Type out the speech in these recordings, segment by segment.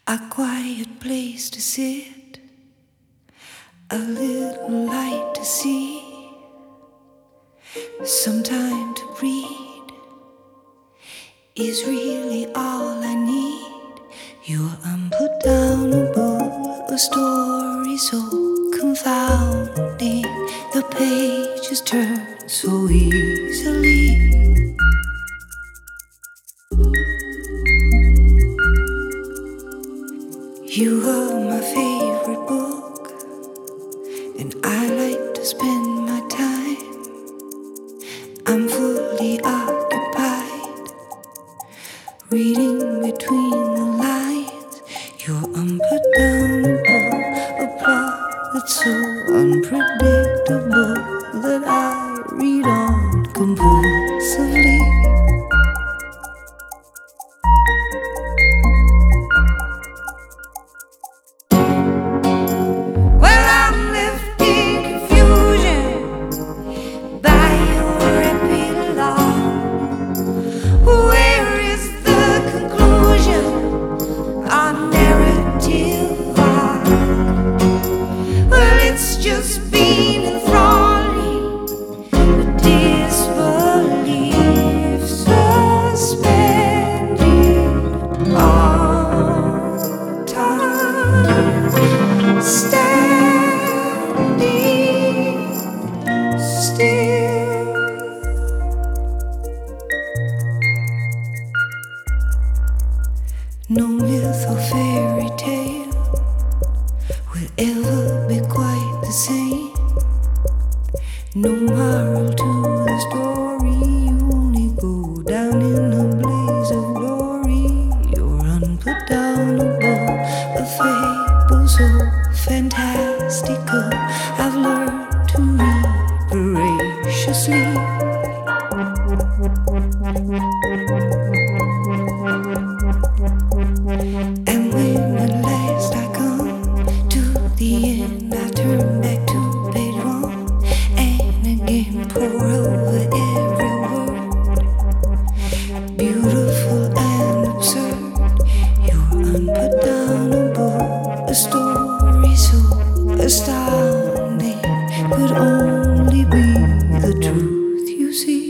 A quiet place to sit, a little light to see, some time to read is really all I need. You're unputdownable, a story so confounding. The pages turn so easily. You are my favorite book, and I like to spend my time. I'm fully occupied, reading between the lines. You're unputdownable, a plot that's so unpredictable that I read on compulsively. Just been enthralling, the disbelief suspended all time, standing still. No myth or fairy tale will ever be quite the same. No moral to the story, you only go down in a blaze of glory. You're unputdownable, a fable so fantastical. I've learned to read voraciously. And when at last I come to the end, I turn back to page one and again pour over every word. Beautiful and absurd, you're unputdownable, a story so astounding could only be the truth you see.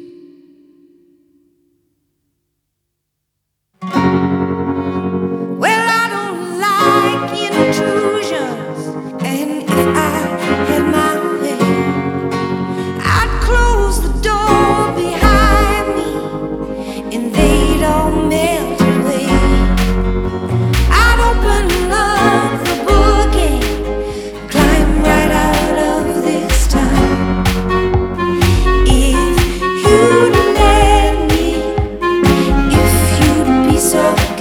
Well, I don't like intrusions, and if I had my way, I'd close the door behind me and they'd all melt away. I'd open up the book and climb right out of this time. If you'd let me, if you'd be so